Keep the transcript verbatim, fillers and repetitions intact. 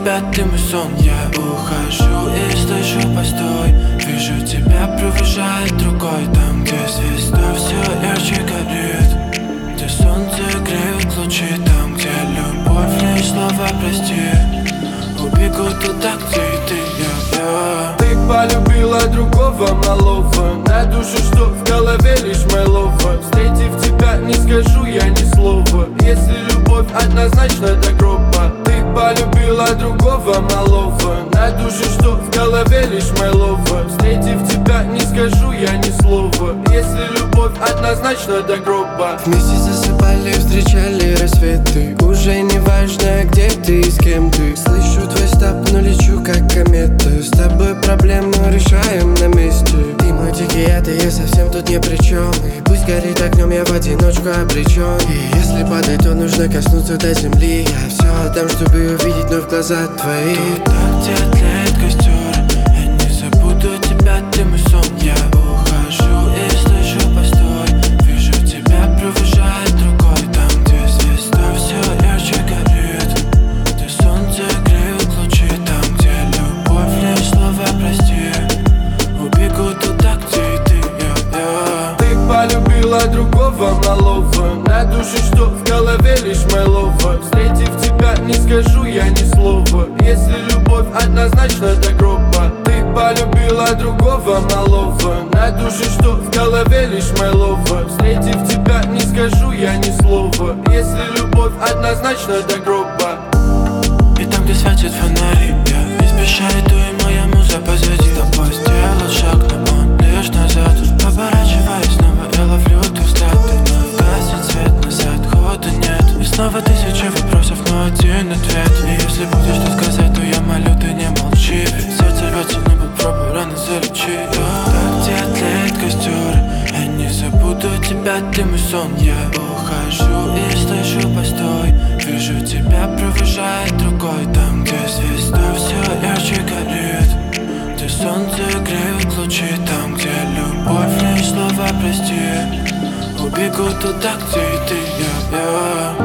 тебя, ты мой сон. Я ухожу и слышу постой. Вижу тебя, провожает другой. Там, где звезда все ярче горит, где солнце греет лучи. Там, где любовь, не слова прости. Убегу туда, где и ты, я, я. Ты полюбила другого малого, на душу, что в голове лишь мэлова. Встретив тебя, не скажу я ни слова. Если любовь однозначно до гроба. Ты полюбила другого малого, на душу, что в голове лишь мэлова. Встретив тебя, не скажу я ни слова. Если любовь однозначно до гроба. Вместе засыпали, встречали рассветы. Уже не важно, где ты и с кем ты. Слышу твой стап, но лечу как комета. С тобой проблему решаем на месте. Ты мой дикий яд, и я совсем тут ни при чем. И пусть горит огнем, я в одиночку обречен. И если падать, то нужно коснуться до земли. Я все отдам, чтобы увидеть вновь глаза твои. Туда, где тлеет костер, я не забуду тебя, ты мой сон. Я ухожу и слышу постой. Вижу тебя, провожает другой. Там, где звезда все ярче горит, где солнце греет лучи. Там, где любовь, не слова прости. Убегу туда, где и ты, я, я. Ты полюбила другого малого, на душу, что в голове лишь мэлова. Встретив тебя, не скажу я ни слова. Если любовь однозначно до гроба. Ты полюбила другого малого, на душу, что в голове лишь мэлова. Встретив тебя, не скажу я ни слова. Если любовь однозначно до гроба. И там, где светят фонари, я не спеша иду, и моя муза позади. С тобой сделал шаг, но он лишь назад. Поворачиваясь снова, я ловлю твой взгляд. Ты вновь гаснет свет, назад хода нет. И снова тысячи вопросов, но один ответ. И если будешь что сказать, то я молю, ты не молчи. Ведь сердце рвется, но попробуй рано залечи. Так, где тлеет костер, я не забуду тебя, ты мой сон. Я ухожу и слышу постой. Вижу тебя, провожает другой. Там, где звезда все ярче горит, где солнце греет лучи. Там, где любовь, не слова прости. Убегу туда, где и ты, я, я.